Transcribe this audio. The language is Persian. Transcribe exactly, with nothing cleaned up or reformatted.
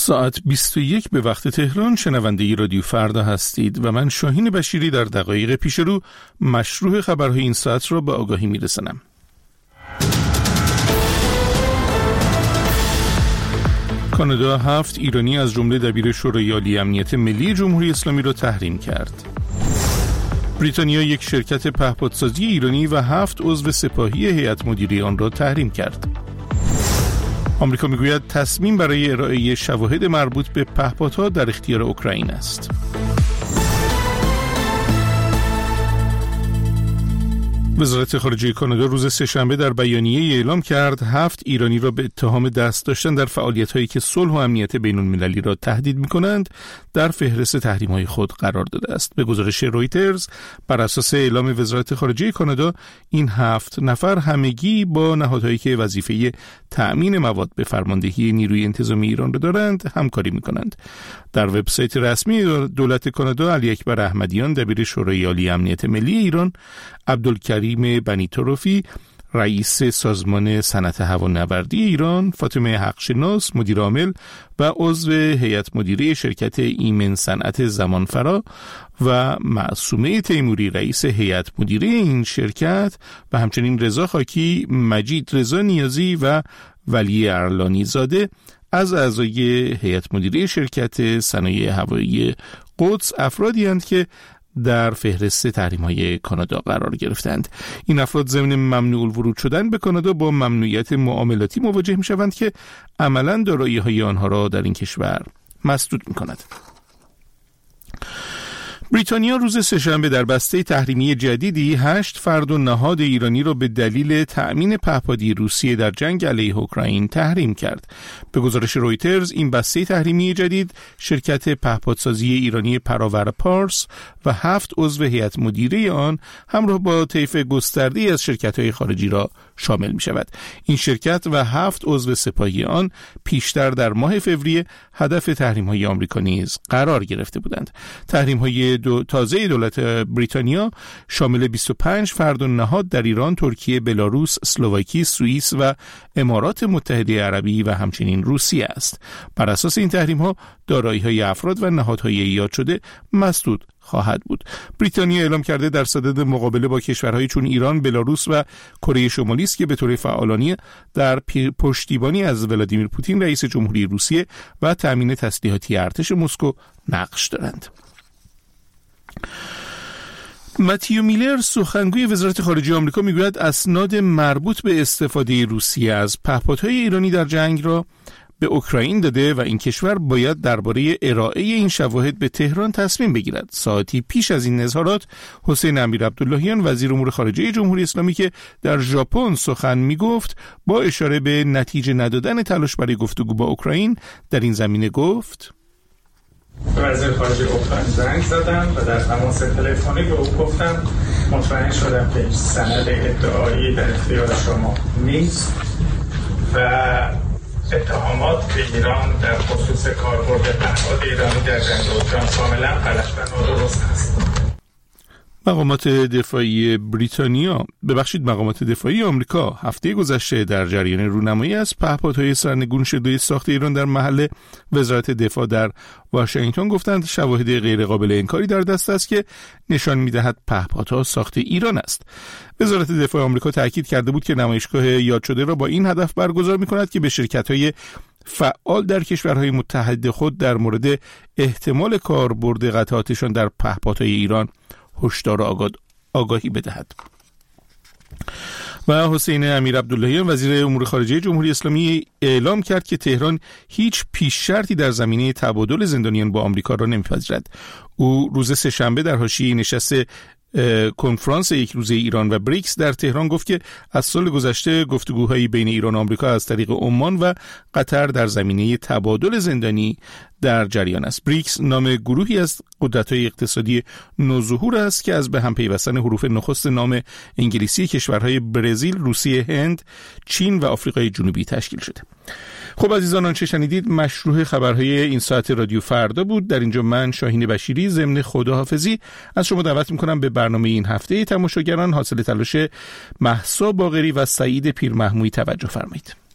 ساعت بیست و یک به وقت تهران شنونده رادیو فردا هستید و من شاهین بشیری در دقایق پیش رو مشروع خبرهای این ساعت را به آگاهی میرسانم. کانادا هفت ایرانی از جمله دبیر شورای عالی امنیت ملی جمهوری اسلامی را تحریم کرد. بریتانیا یک شرکت پهپادسازی ایرانی و هفت عضو سپاهی هیئت مدیره آن را تحریم کرد. آمریکا میگوید تصمیم برای ارائه شواهد مربوط به پهپادها در اختیار اوکراین است. وزارت خارجه کانادا روز سه‌شنبه در بیانیه اعلام کرد هفت ایرانی را به اتهام دست داشتن در فعالیت‌هایی که صلح و امنیت بین‌المللی را تهدید می‌کنند در فهرست تحریم‌های خود قرار داده است. به گزارش رویترز بر اساس اعلام وزارت خارجه کانادا این هفت نفر همگی با نهادهایی که وظیفه تأمین مواد به فرماندهی نیروی انتظامی ایران را دارند همکاری می‌کنند. در وبسایت رسمی دولت کانادا علی اکبر احمدیان دبیر شورای عالی امنیت ملی ایران، عبدالکریم بنی طرفی رئیس سازمان صنعت هوانوردی ایران، فاطمه حقشناس مدیر عامل و عضو هیئت مدیره شرکت ایمن صنعت زمانفرا و معصومه تیموری رئیس هیئت مدیره این شرکت و همچنین رضا خاکی، مجید رضا نیازی و ولی ارلانی زاده از اعضای هیئت مدیره شرکت صنایع هوایی قدس افرادی هستند که در فهرست تحریم‌های کانادا قرار گرفتند. این افراد ضمن ممنوع الورود شدن به کانادا با ممنوعیت معاملاتی مواجه می‌شوند که عملاً دارایی‌های آنها را در این کشور مسدود می‌کند. بریتانیا روز سه‌شنبه در بسته تحریمی جدیدی هشت فرد و نهاد ایرانی را به دلیل تأمین پهپادی روسیه در جنگ علیه اوکراین تحریم کرد. به گزارش رویترز این بسته تحریمی جدید شرکت پهپادسازی ایرانی پراور پارس و هفت عضو هیئت مدیره آن همراه با طیف گسترده‌ای از شرکت‌های خارجی را شامل می‌شود. این شرکت و هفت عضو سپاهی آن پیشتر در ماه فوریه هدف تحریم‌های آمریکا نیز قرار گرفته بودند. تحریم‌های دو تازه دولت بریتانیا شامل بیست و پنج فرد و نهاد در ایران، ترکیه، بلاروس، اسلواکی، سوئیس و امارات متحده عربی و همچنین روسیه است. بر اساس این تحریم‌ها دارایی‌های افراد و نهادهای یاد شده مسدود خواهد بود. بریتانیا اعلام کرده در صدد مقابله با کشورهای چون ایران، بلاروس و کره شمالی است که به طور فعالانه در پشتیبانی از ولادیمیر پوتین رئیس جمهوری روسیه و تأمین تسلیحاتی ارتش مسکو نقش دارند. متیو میلر سخنگوی وزارت خارجه آمریکا میگوید اسناد مربوط به استفاده روسیه از پهپادهای ایرانی در جنگ را به اوکراین داده و این کشور باید درباره ارائه این شواهد به تهران تصمیم بگیرد. ساعتی پیش از این اظهارات حسین امیرعبداللهیان وزیر امور خارجه جمهوری اسلامی که در ژاپن سخن میگفت با اشاره به نتیجه ندادن تلاش برای گفتگو با اوکراین در این زمینه گفت: وزیر خارجه اوکراین زنگ زدم و در تماس تلفنی به او گفتم مطمئن شدم که سند ادعایی در اختیار شما نیست و اتهامات به ایران در خصوص کاربرد پهپاد ایرانی در جنگ اوکراین کاملا غلط و نادرست است. مقامات دفاعی بریتانیا ببخشید مقامات دفاعی آمریکا هفته گذشته در جریان رونمایی از پهپادهای سرنگون شده ساخت ایران در محل وزارت دفاع در واشنگتن گفتند شواهد غیر قابل انکاری در دست است که نشان می‌دهد پهپادها ساخت ایران است. وزارت دفاع آمریکا تاکید کرده بود که نمایشگاه یاد شده را با این هدف برگزار می‌کند که به شرکت‌های فعال در کشورهای متحد خود در مورد احتمال کاربرد قطعاتشان در پهپادهای ایران هشدار و آگاهی بدهد. و حسین امیرعبداللهیان وزیر امور خارجه جمهوری اسلامی اعلام کرد که تهران هیچ پیش شرطی در زمینه تبادل زندانیان با آمریکا را نمی‌پذیرد. او روز سه‌شنبه در حاشیه نشست کنفرانس یک روزه ایران و بریکس در تهران گفت که از سال گذشته گفتگوهای بین ایران و آمریکا از طریق عمان و قطر در زمینه تبادل زندانی در جریان است. بریکس نام گروهی از قدرت‌های اقتصادی نوظهور است که از به هم پیوستن حروف نخست نام انگلیسی کشورهای برزیل، روسیه، هند، چین و آفریقای جنوبی تشکیل شده. خب عزیزان، آنچه شنیدید مشروع خبرهای این ساعت رادیو فردا بود. در اینجا من شاهین بشیری ضمن خداحافظی از شما دعوت میکنم به برنامه این هفته تماشاگران حاصل تلاش مهسا باقری و سعید پیرمحمودی توجه فرمایید.